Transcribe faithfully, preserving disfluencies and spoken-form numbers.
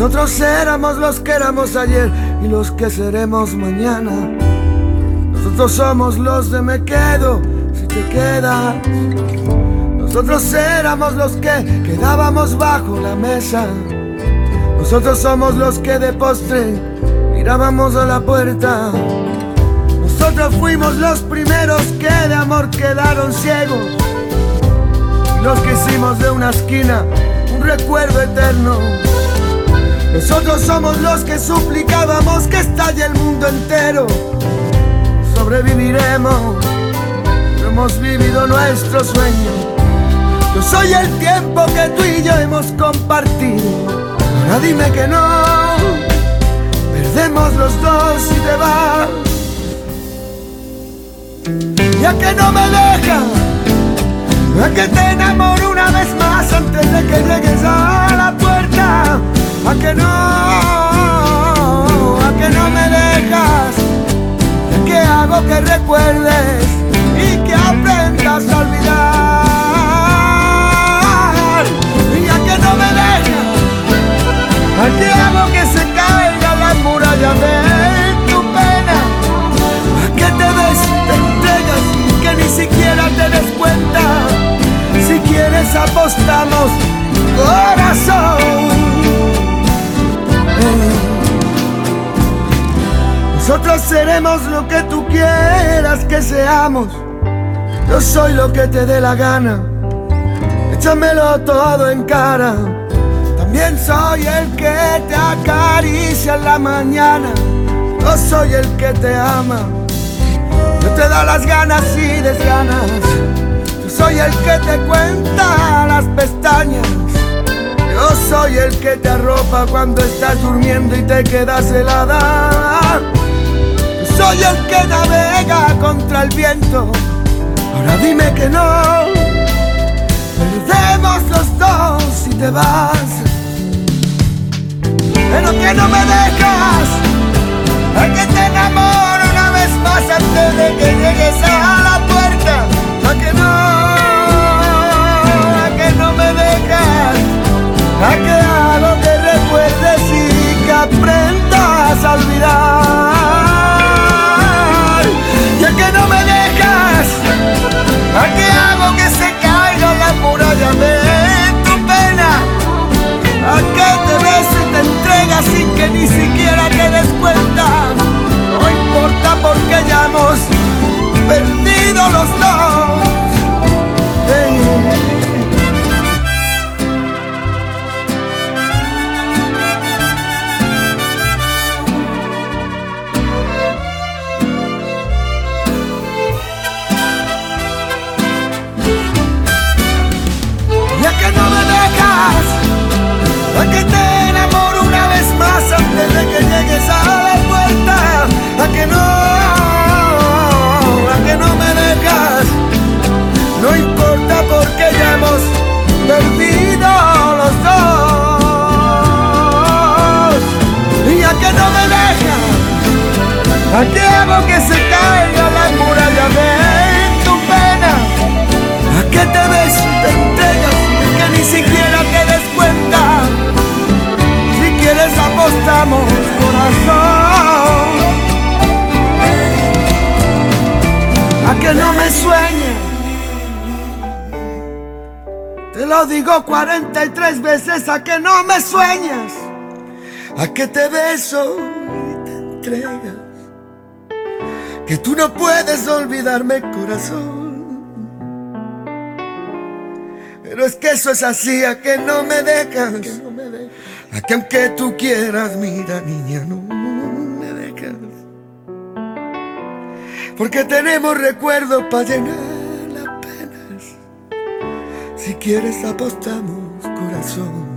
Nosotros éramos los que éramos ayer y los que seremos mañana. Nosotros somos los de me quedo si te quedas. Nosotros éramos los que quedábamos bajo la mesa. Nosotros somos los que de postre mirábamos a la puerta. Nosotros fuimos los primeros que de amor quedaron ciegos, y los que hicimos de una esquina un recuerdo eterno. Nosotros somos los que suplicábamos que estalle el mundo entero. Sobreviviremos, no hemos vivido nuestro sueño. Yo soy el tiempo que tú y yo hemos compartido. Ahora dime que no, perdemos los dos si te vas. Ya que no me dejas, a que te enamoro una vez más antes de que llegues a la puerta. A que no, a que no me dejas, a que hago que recuerdes y que aprendas a olvidar. Y a que no me dejas, a que hago que se caiga la muralla de tu pena. A que te des, te entregas y que ni siquiera te des cuenta. Si quieres apostamos, corazón. Nosotros seremos lo que tú quieras que seamos. Yo soy lo que te dé la gana, échamelo todo en cara. También soy el que te acaricia en la mañana. Yo soy el que te ama, yo te da las ganas y desganas. Yo soy el que te cuenta las pestañas. Yo soy el que te arropa cuando estás durmiendo y te quedas helada. Yo soy el que navega contra el viento. Ahora dime que no, perdemos los dos si te vas. Pero que no me dejas, a que te enamoro una vez más antes de que llegues a la puerta. A que no, a que no me dejas, a que hago que recuerdes y que aprendas a olvidar. Y a que no me dejas, a que hago que se caiga la muralla de tu pena. A que te beso y te entregas sin que ni siquiera te des cuenta. No importa porque ya hemos perdido los dos. Hey. A que te enamoro una vez más antes de que llegues a la puerta. A que no, a que no me dejas. No importa porque ya hemos perdido los dos. Y a que no me dejas, a que hago que se caiga la muralla de tu pena. A que te beso y te entregas y que ni siquiera te des cuenta. Si quieres apostamos, corazón. A que no me sueñes, te lo digo cuarenta y tres veces. A que no me sueñas, a que te beso y te entregas, que tú no puedes olvidarme, corazón. Pero es que eso es así, a que no me dejas, a que aunque tú quieras, mira niña, no me dejas. Porque tenemos recuerdos para llenar las penas. Si quieres apostamos, corazón.